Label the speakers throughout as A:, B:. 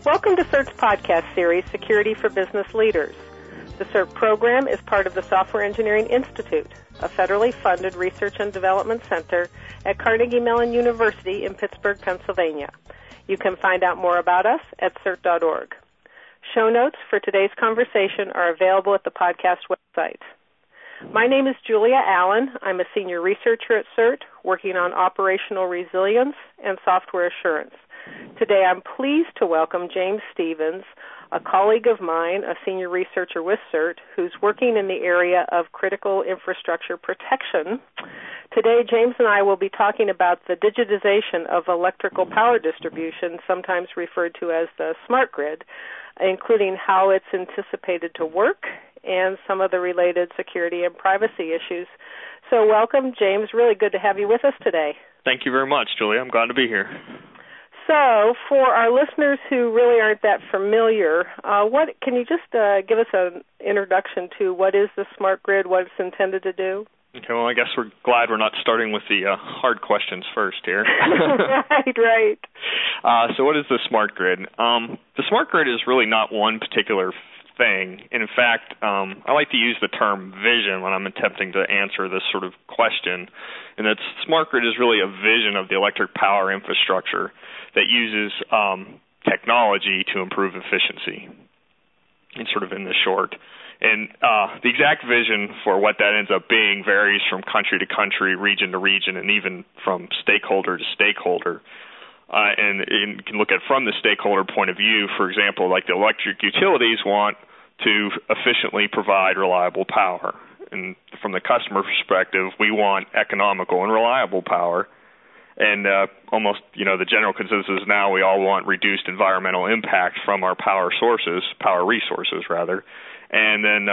A: Welcome to CERT's podcast series, Security for Business Leaders. The CERT program is part of the Software Engineering Institute, a federally funded research and development center at Carnegie Mellon University in Pittsburgh, Pennsylvania. You can find out more about us at CERT.org. Show notes for today's conversation are available at the podcast website. My name is Julia Allen. I'm a senior researcher at CERT, working on operational resilience and software assurance. Today I'm pleased to welcome James Stevens, a colleague of mine, a senior researcher with CERT, who's working in the area of critical infrastructure protection. Today, James and I will be talking about the digitization of electrical power distribution, sometimes referred to as the smart grid, including how it's anticipated to work and some of the related security and privacy issues. So welcome, James. Really good to have you with us today.
B: Thank you very much, Julia. I'm glad to be here.
A: So, for our listeners who really aren't that familiar, can you just give us an introduction to what is the smart grid, what it's intended to do?
B: Okay, well, I guess we're glad we're not starting with the hard questions first here.
A: Right.
B: So what is the smart grid? The smart grid is really not one particular thing. In fact, I like to use the term vision when I'm attempting to answer this sort of question, and that smart grid is really a vision of the electric power infrastructure that uses technology to improve efficiency, and sort of in the short. And the exact vision for what that ends up being varies from country to country, region to region, and even from stakeholder to stakeholder. And you can look at from the stakeholder point of view. For example, like the electric utilities want to efficiently provide reliable power. And from the customer perspective, we want economical and reliable power. And almost, the general consensus now, we all want reduced environmental impact from our power resources, rather. And then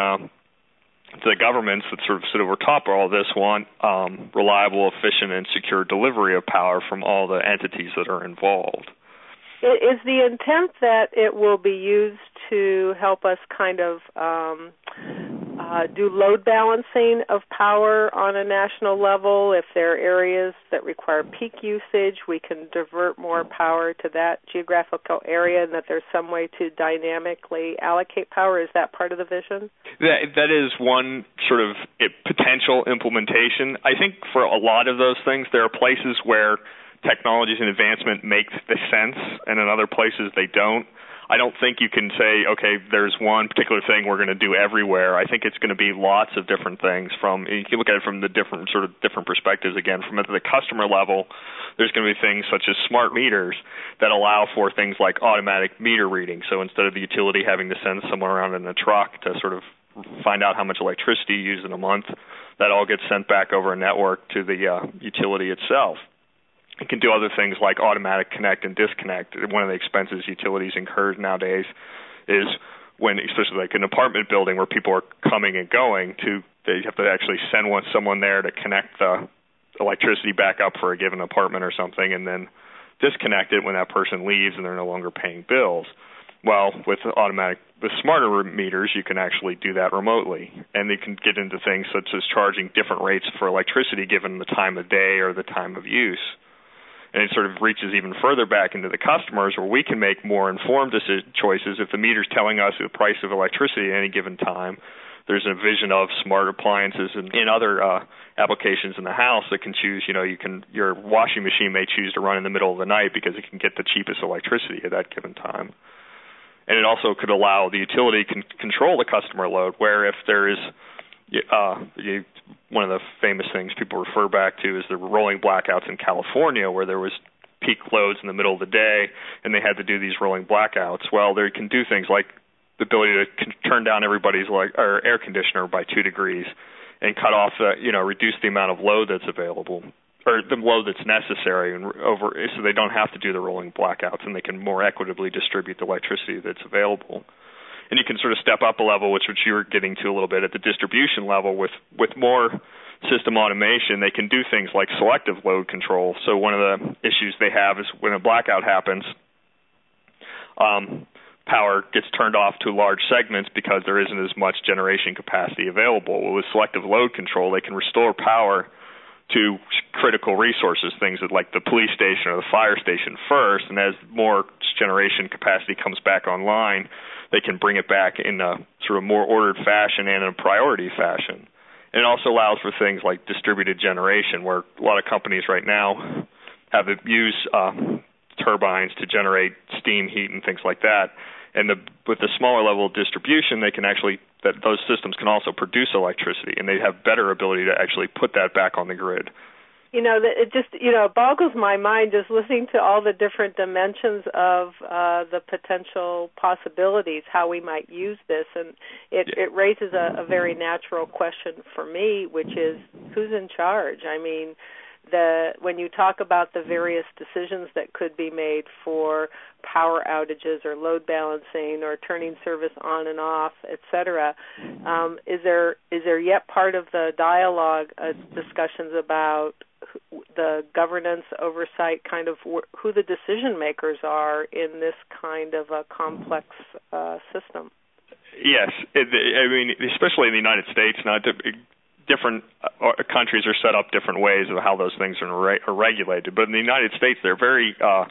B: the governments that sort of sit over top of all this want reliable, efficient, and secure delivery of power from all the entities that are involved.
A: Is the intent that it will be used to help us kind of do load balancing of power on a national level? If there are areas that require peak usage, we can divert more power to that geographical area, and that there's some way to dynamically allocate power. Is that part of the vision?
B: That is one sort of potential implementation. I think for a lot of those things, there are places where technologies and advancement make the sense, and in other places they don't. I don't think you can say, okay, there's one particular thing we're going to do everywhere. I think it's going to be lots of different things. You can look at it from the different perspectives. Again, from the customer level, there's going to be things such as smart meters that allow for things like automatic meter reading. So instead of the utility having to send someone around in a truck to sort of find out how much electricity you use in a month, that all gets sent back over a network to the utility itself. It can do other things like automatic connect and disconnect. One of the expenses utilities incur nowadays is when, especially like an apartment building where people are coming and going, they have to actually send someone there to connect the electricity back up for a given apartment or something, and then disconnect it when that person leaves and they're no longer paying bills. Well, with smarter meters, you can actually do that remotely, and they can get into things such as charging different rates for electricity given the time of day or the time of use. And it sort of reaches even further back into the customers, where we can make more informed choices. If the meter's telling us the price of electricity at any given time, there's a vision of smart appliances and other applications in the house that can choose. Your washing machine may choose to run in the middle of the night because it can get the cheapest electricity at that given time. And it also could allow the utility can control the customer load, where if there is one of the famous things people refer back to is the rolling blackouts in California, where there was peak loads in the middle of the day, and they had to do these rolling blackouts. Well, they can do things like the ability to turn down everybody's air conditioner by 2 degrees and cut off, reduce the amount of load that's available, or the load that's necessary, so they don't have to do the rolling blackouts, and they can more equitably distribute the electricity that's available. And you can sort of step up a level, which you were getting to a little bit at the distribution level. With more system automation, they can do things like selective load control. So one of the issues they have is when a blackout happens, power gets turned off to large segments because there isn't as much generation capacity available. With selective load control, they can restore power to critical resources, things that like the police station or the fire station first, and as more generation capacity comes back online, they can bring it back in a sort of more ordered fashion and in a priority fashion. And it also allows for things like distributed generation, where a lot of companies right now have use turbines to generate steam, heat, and things like that. And with the smaller level of distribution, they can those systems can also produce electricity, and they have better ability to actually put that back on the grid.
A: It just, boggles my mind just listening to all the different dimensions of the potential possibilities, how we might use this. And it raises a very natural question for me, which is, who's in charge? I mean, when you talk about the various decisions that could be made for power outages or load balancing or turning service on and off, et cetera, is there yet part of the dialogue discussions about the governance oversight, kind of who the decision makers are in this kind of a complex system?
B: Yes, I mean, especially in the United States, different countries are set up different ways of how those things are regulated. But in the United States, there are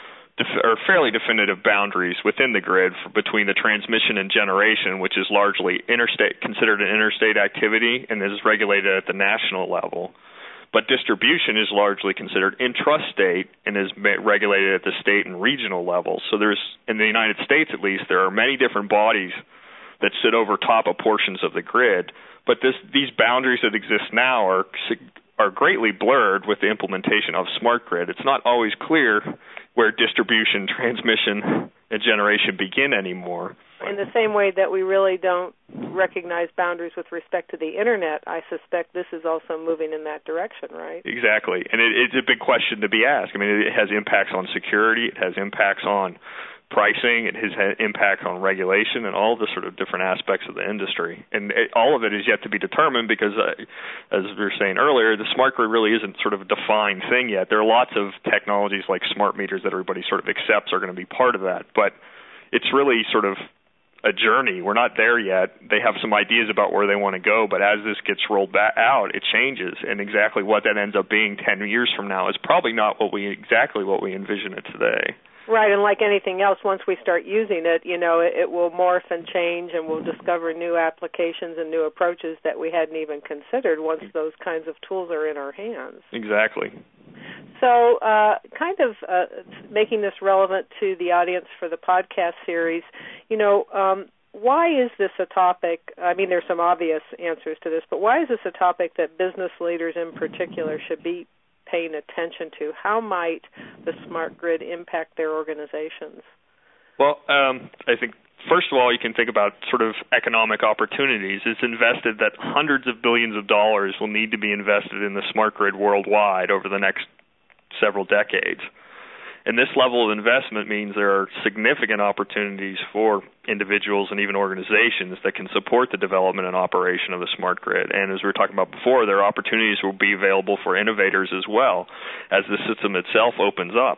B: fairly definitive boundaries within the grid between the transmission and generation, which is largely considered an interstate activity and is regulated at the national level. But distribution is largely considered intrastate and is regulated at the state and regional level. So in the United States at least, there are many different bodies that sit over top of portions of the grid. But these boundaries that exist now are greatly blurred with the implementation of smart grid. It's not always clear where distribution, transmission, and generation begin anymore.
A: In the same way that we really don't recognize boundaries with respect to the Internet, I suspect this is also moving in that direction, right? Exactly.
B: And it's a big question to be asked. I mean, it has impacts on security. It has impacts on pricing. It has had impacts on regulation and all the sort of different aspects of the industry. And all of it is yet to be determined because, as we were saying earlier, the smart grid really isn't sort of a defined thing yet. There are lots of technologies like smart meters that everybody sort of accepts are going to be part of that. But it's really sort of a journey. We're not there yet. They have some ideas about where they want to go, but as this gets rolled back out, it changes. And exactly what that ends up being 10 years from now is probably not exactly what we envision it today.
A: Right, and like anything else, once we start using it, it will morph and change, and we'll discover new applications and new approaches that we hadn't even considered once those kinds of tools are in our hands.
B: Exactly.
A: So making this relevant to the audience for the podcast series, why is this a topic? I mean, there's some obvious answers to this, but why is this a topic that business leaders in particular should be paying attention to? How might the smart grid impact their organizations?
B: Well, I think, first of all, you can think about sort of economic opportunities. It's invested that hundreds of billions of dollars will need to be invested in the smart grid worldwide over the next several decades. And this level of investment means there are significant opportunities for individuals and even organizations that can support the development and operation of the smart grid. And as we were talking about before, there are opportunities will be available for innovators as well as the system itself opens up.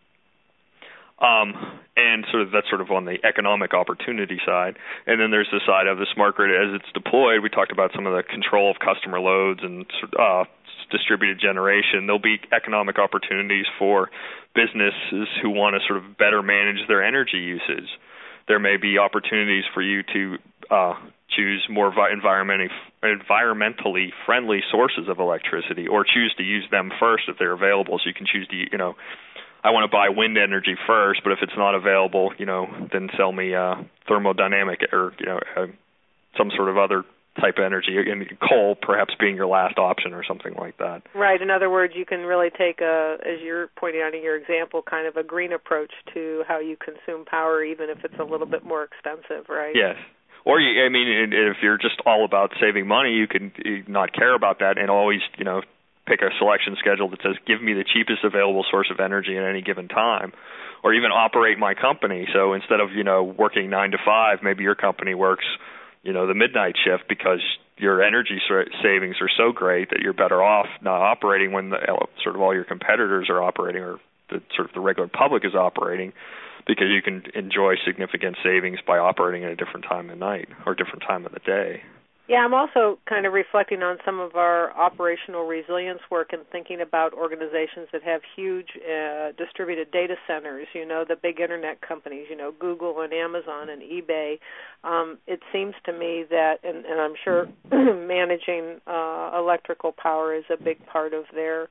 B: And that's sort of on the economic opportunity side. And then there's the side of the smart grid as it's deployed. We talked about some of the control of customer loads and distributed generation. There'll be economic opportunities for businesses who want to sort of better manage their energy usage. There may be opportunities for you to choose more environmentally friendly sources of electricity, or choose to use them first if they're available. So you can choose to, I want to buy wind energy first, but if it's not available, then sell me thermodynamic or some sort of other type of energy, and coal perhaps being your last option or something like that.
A: Right. In other words, you can really take as you're pointing out in your example, kind of a green approach to how you consume power, even if it's a little bit more expensive, right?
B: Yes. Or, if you're just all about saving money, you can not care about that and always, pick a selection schedule that says, give me the cheapest available source of energy at any given time. Or even operate my company. So instead of, working 9 to 5, maybe your company works the midnight shift because your energy savings are so great that you're better off not operating when sort of all your competitors are operating, or the regular public is operating, because you can enjoy significant savings by operating at a different time of night or different time of the day.
A: Yeah, I'm also kind of reflecting on some of our operational resilience work and thinking about organizations that have huge distributed data centers, the big internet companies, Google and Amazon and eBay. It seems to me that, and I'm sure managing electrical power is a big part of their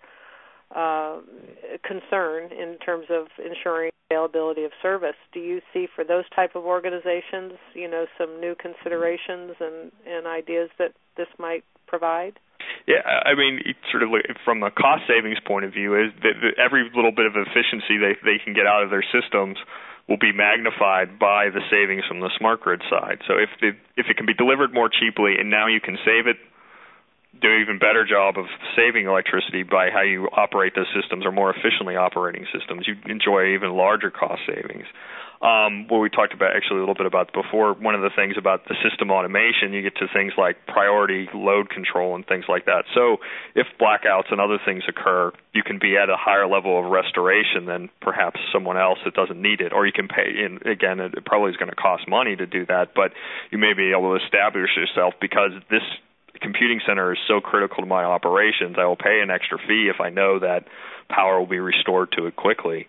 A: concern in terms of ensuring availability of service. Do you see for those type of organizations, some new considerations and ideas that this might provide?
B: Yeah, I mean, sort of from a cost savings point of view, is that every little bit of efficiency they can get out of their systems will be magnified by the savings from the smart grid side. So if it can be delivered more cheaply and now you can save it, do an even better job of saving electricity by how you operate those systems or more efficiently operating systems, you enjoy even larger cost savings. What we talked about actually a little bit about before, one of the things about the system automation, you get to things like priority load control and things like that. So if blackouts and other things occur, you can be at a higher level of restoration than perhaps someone else that doesn't need it. Or you can pay, and again, it probably is going to cost money to do that, but you may be able to establish yourself because this computing center is so critical to my operations, I will pay an extra fee if I know that power will be restored to it quickly.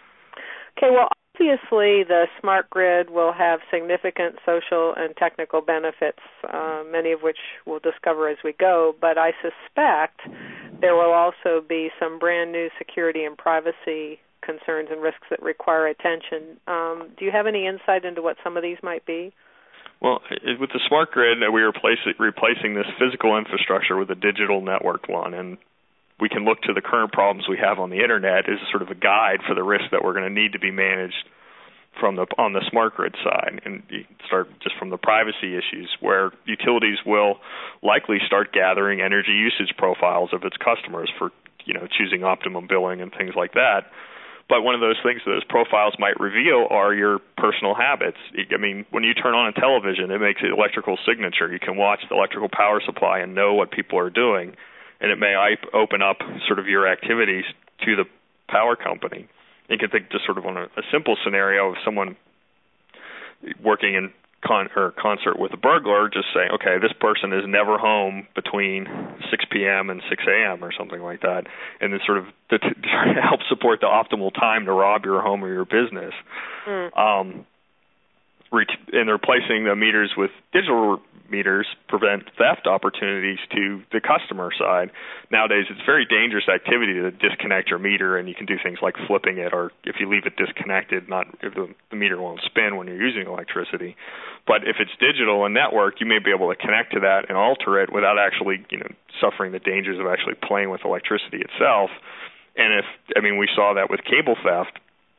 A: Okay, well, obviously the smart grid will have significant social and technical benefits, many of which we'll discover as we go, but I suspect there will also be some brand new security and privacy concerns and risks that require attention. Do you have any insight into what some of these might be?
B: Well, with the smart grid, we are replacing this physical infrastructure with a digital networked one, and we can look to the current problems we have on the Internet as sort of a guide for the risks that we're going to need to be managed on the smart grid side. And you start just from the privacy issues, where utilities will likely start gathering energy usage profiles of its customers for choosing optimum billing and things like that. But one of those things that those profiles might reveal are your personal habits. I mean, when you turn on a television, it makes an electrical signature. You can watch the electrical power supply and know what people are doing, and it may open up sort of your activities to the power company. You can think just sort of on a simple scenario of someone working in concert with a burglar, just saying, okay, this person is never home between 6 p.m. and 6 a.m. or something like that, and then sort of to help support the optimal time to rob your home or your business. And replacing the meters with digital meters prevent theft opportunities to the customer side. Nowadays, it's very dangerous activity to disconnect your meter, and you can do things like flipping it, or if you leave it disconnected, if the meter won't spin when you're using electricity. But if it's digital and networked, you may be able to connect to that and alter it without actually, suffering the dangers of actually playing with electricity itself. And we saw that with cable theft.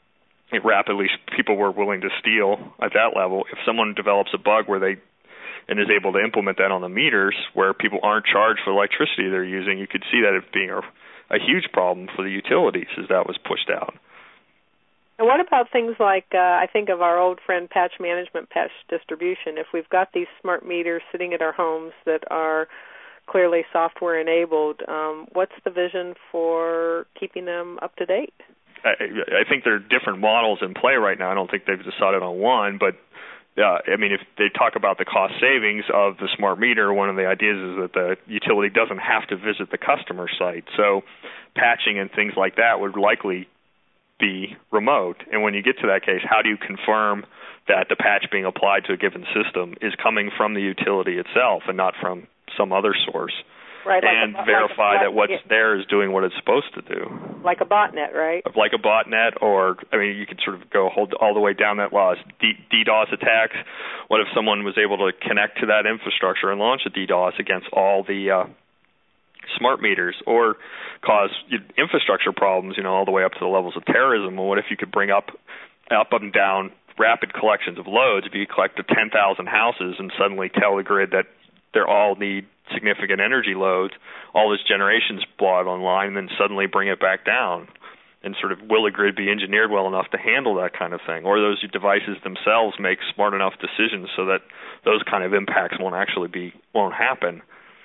B: People were willing to steal at that level. If someone develops a bug and is able to implement that on the meters where people aren't charged for electricity they're using, you could see that as being a huge problem for the utilities as that was pushed out.
A: And what about things like, I think of our old friend patch management, patch distribution. If we've got these smart meters sitting at our homes that are clearly software enabled, what's the vision for keeping them up to date?
B: I think there are different models in play right now. I don't think they've decided on one, but if they talk about the cost savings of the smart meter, one of the ideas is that the utility doesn't have to visit the customer site. So patching and things like that would likely be remote. And when you get to that case, how do you confirm that the patch being applied to a given system is coming from the utility itself and not from some other source?
A: Right,
B: and verify that what's there is doing what it's supposed to do.
A: Like a botnet, right?
B: Like a botnet, or, you could sort of go all the way down that law. DDoS attacks. What if someone was able to connect to that infrastructure and launch a DDoS against all the smart meters, or cause infrastructure problems, all the way up to the levels of terrorism? Well, what if you could bring up and down rapid collections of loads? If you collect 10,000 houses and suddenly tell the grid that they all need significant energy loads, all this generation's brought online, and then suddenly bring it back down. And sort of, will the grid be engineered well enough to handle that kind of thing? Or those devices themselves make smart enough decisions so that those kind of impacts won't happen?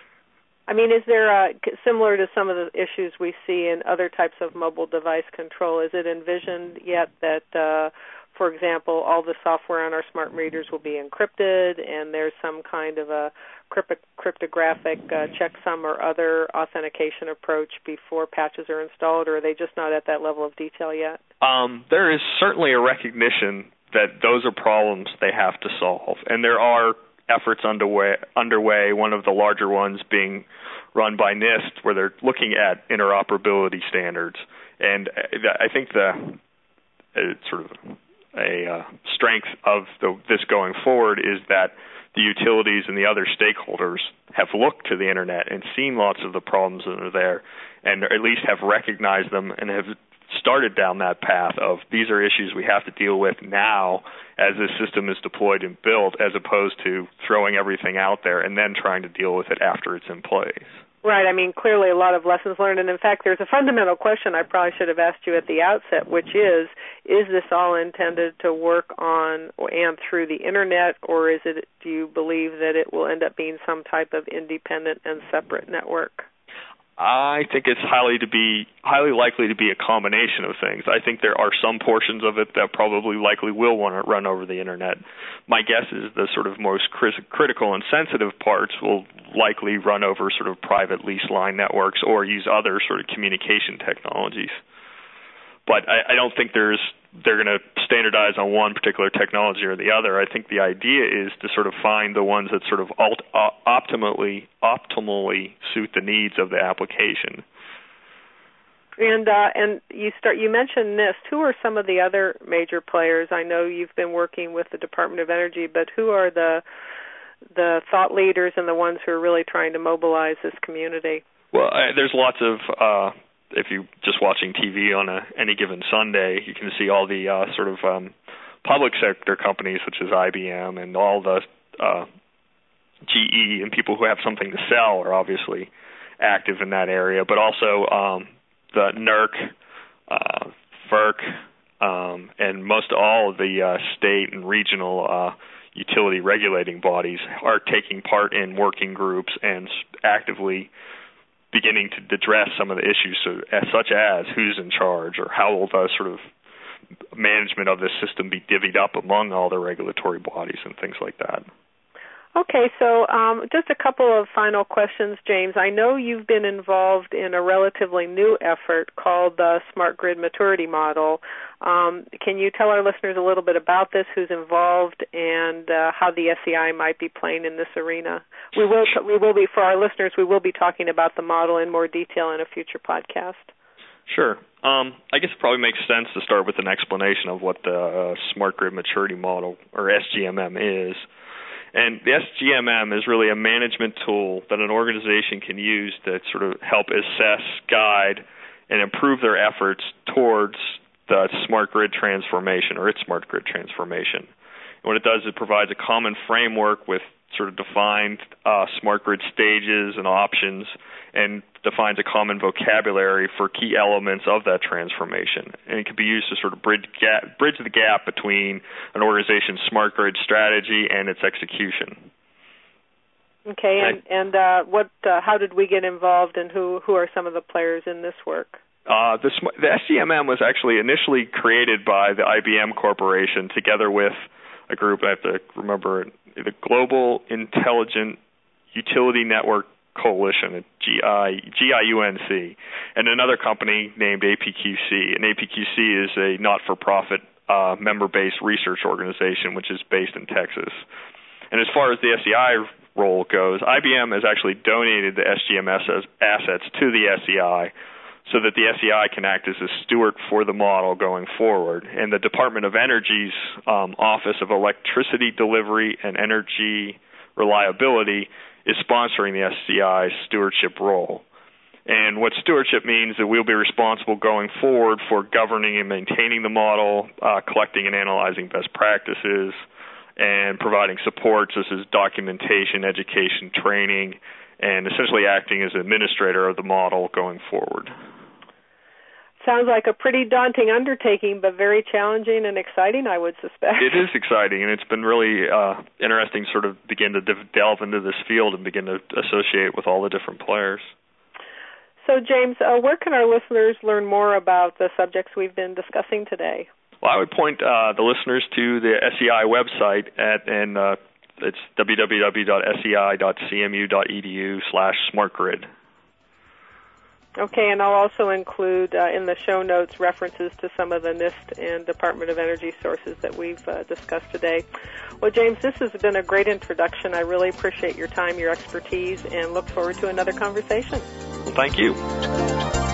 A: Is there, similar to some of the issues we see in other types of mobile device control, is it envisioned yet that for example, all the software on our smart meters will be encrypted, and there's some kind of a cryptographic checksum or other authentication approach before patches are installed, or are they just not at that level of detail yet?
B: There is certainly a recognition that those are problems they have to solve, and there are efforts underway, one of the larger ones being run by NIST, where they're looking at interoperability standards. And I think the sort of a strength of this going forward is that the utilities and the other stakeholders have looked to the Internet and seen lots of the problems that are there, and at least have recognized them and have started down that path of these are issues we have to deal with now as this system is deployed and built, as opposed to throwing everything out there and then trying to deal with it after it's in place.
A: Right. I mean, clearly a lot of lessons learned. And, in fact, there's a fundamental question I probably should have asked you at the outset, which is this all intended to work on and through the Internet, or do you believe that it will end up being some type of independent and separate network?
B: I think it's highly likely to be a combination of things. I think there are some portions of it that probably likely will want to run over the Internet. My guess is the sort of most critical and sensitive parts will likely run over sort of private lease line networks or use other sort of communication technologies. But I don't think they're going to standardize on one particular technology or the other. I think the idea is to sort of find the ones that sort of optimally suit the needs of the application.
A: And you mentioned NIST. Who are some of the other major players? I know you've been working with the Department of Energy, but who are the thought leaders and the ones who are really trying to mobilize this community?
B: Well, there's lots of if you're just watching TV on any given Sunday, you can see all the sort of public sector companies such as IBM and all the GE and people who have something to sell are obviously active in that area, but also the NERC, FERC, and most all of the state and regional utility regulating bodies are taking part in working groups and actively beginning to address some of the issues, such as who's in charge or how will the sort of management of this system be divvied up among all the regulatory bodies and things like that.
A: Okay, so just a couple of final questions, James. I know you've been involved in a relatively new effort called the Smart Grid Maturity Model. Can you tell our listeners a little bit about this, who's involved, and how the SEI might be playing in this arena? We will be, for our listeners, we will be talking about the model in more detail in a future podcast.
B: Sure. I guess it probably makes sense to start with an explanation of what the Smart Grid Maturity Model, or SGMM, is. And the SGMM is really a management tool that an organization can use to sort of help assess, guide, and improve their efforts towards the smart grid transformation or its smart grid transformation. And what it does is it provides a common framework with sort of defined smart grid stages and options, and defines a common vocabulary for key elements of that transformation. And it can be used to sort of bridge the gap between an organization's smart grid strategy and its execution.
A: Okay, and how did we get involved, and who are some of the players in this work?
B: The SGMM was actually initially created by the IBM Corporation together with a group, I have to remember, the Global Intelligent Utility Network Coalition, GIUNC, and another company named APQC. And APQC is a not-for-profit member-based research organization which is based in Texas. And as far as the SEI role goes, IBM has actually donated the SGMS assets to the SEI so that the SEI can act as a steward for the model going forward. And the Department of Energy's Office of Electricity Delivery and Energy Reliability is sponsoring the SEI's stewardship role. And what stewardship means is that we'll be responsible going forward for governing and maintaining the model, collecting and analyzing best practices, and providing support such as documentation, education, training, and essentially acting as administrator of the model going forward.
A: Sounds like a pretty daunting undertaking, but very challenging and exciting, I would suspect.
B: It is exciting, and it's been really interesting to sort of begin to delve into this field and begin to associate with all the different players. So,
A: James, where can our listeners learn more about the subjects we've been discussing today?
B: Well, I would point the listeners to the SEI website it's www.sei.cmu.edu/smartgrid.
A: Okay, and I'll also include in the show notes references to some of the NIST and Department of Energy sources that we've discussed today. Well, James, this has been a great introduction. I really appreciate your time, your expertise, and look forward to another conversation.
B: Well, thank you.